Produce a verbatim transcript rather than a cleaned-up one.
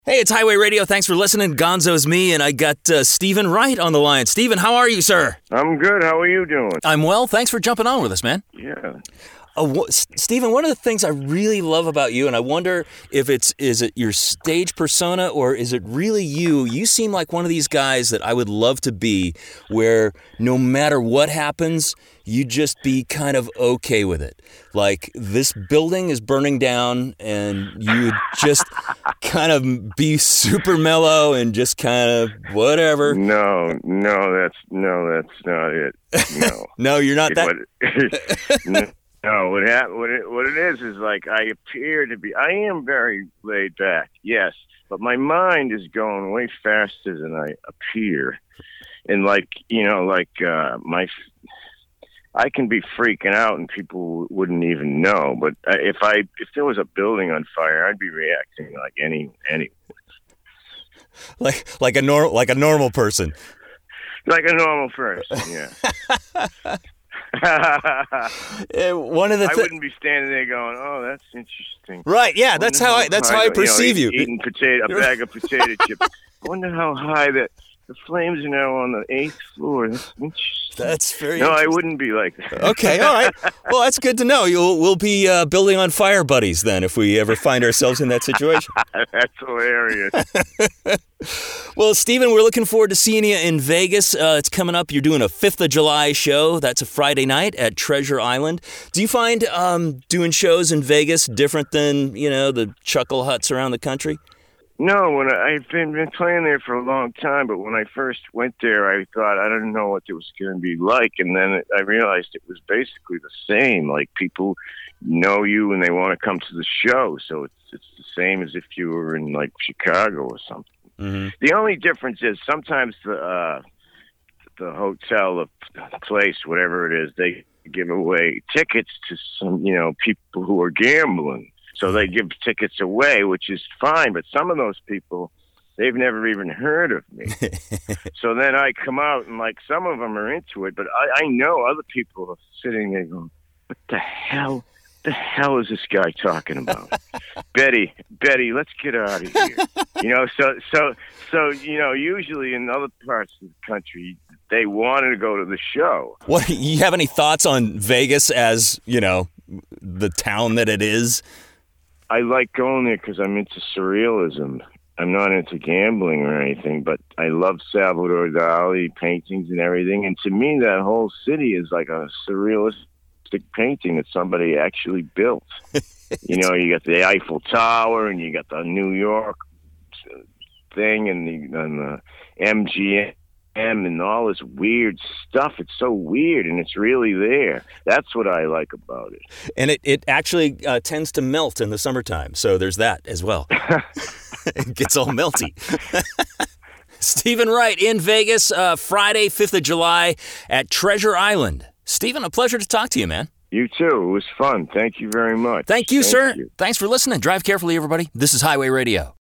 Hey, it's Highway Radio. Thanks for listening. Gonzo's me, and I got uh, Stephen Wright on the line. Stephen, how are you, sir? I'm good. How are you doing? I'm well. Thanks for jumping on with us, man. Yeah. Uh, wh- Stephen, one of the things I really love about you, and I wonder if it's is it your stage persona or is it really you? You seem like one of these guys that I would love to be, where no matter what happens, you just be kind of okay with it. Like, this building is burning down, and you would just kind of be super mellow and just kind of whatever. No, no, that's no, that's not it. No, no, you're not that. no. No, what, hap- what, it, what it is is like I appear to be, I am very laid back, yes, but my mind is going way faster than I appear. And like, you know, like uh, my, I can be freaking out and people wouldn't even know. But if I, if there was a building on fire, I'd be reacting like any, any. Like, like a normal, like a normal person. Like a normal person, yeah. One of the th- I wouldn't be standing there going, "Oh, that's interesting." Right? Yeah, that's how I that's how I perceive you. Know, eating potato, a bag of potato chips. I wonder how high that the flames are now on the eighth floor. That's interesting. That's very. No, I wouldn't be like that. Okay, all right. Well, that's good to know. You'll we'll be uh, building on fire buddies then if we ever find ourselves in that situation. That's hilarious. Well, Stephen, we're looking forward to seeing you in Vegas. Uh, it's coming up. You're doing a fifth of July show. That's a Friday night at Treasure Island. Do you find um, doing shows in Vegas different than, you know, the chuckle huts around the country? No, when I, I've been, been playing there for a long time, but when I first went there, I thought I didn't know what it was going to be like, and then it, I realized it was basically the same. Like, people know you and they want to come to the show, so it's it's the same as if you were in like Chicago or something. Mm-hmm. The only difference is sometimes the uh, the hotel, the place, whatever it is, they give away tickets to some, you know, people who are gambling. So they give tickets away, which is fine. But some of those people, they've never even heard of me. So then I come out and like some of them are into it, but I, I know other people are sitting there going, "What the hell? The hell is this guy talking about?" Betty, Betty, let's get out of here. You know, so, so, so, you know, usually in other parts of the country, they wanted to go to the show. What, you have any thoughts on Vegas as, you know, the town that it is? I like going there because I'm into surrealism. I'm not into gambling or anything, but I love Salvador Dali paintings and everything. And to me, that whole city is like a surrealistic painting that somebody actually built. You know, you got the Eiffel Tower and you got the New York thing and the, and the M G M and all this weird stuff. It's so weird and it's really there. That's what I like about it. And it, it actually uh, tends to melt in the summertime. So there's that as well. It gets all melty. Stephen Wright in Vegas, uh, Friday, fifth of July at Treasure Island. Stephen, a pleasure to talk to you, man. You too. It was fun. Thank you very much. Thank you, Thank sir. you. Thanks for listening. Drive carefully, everybody. This is Highway Radio.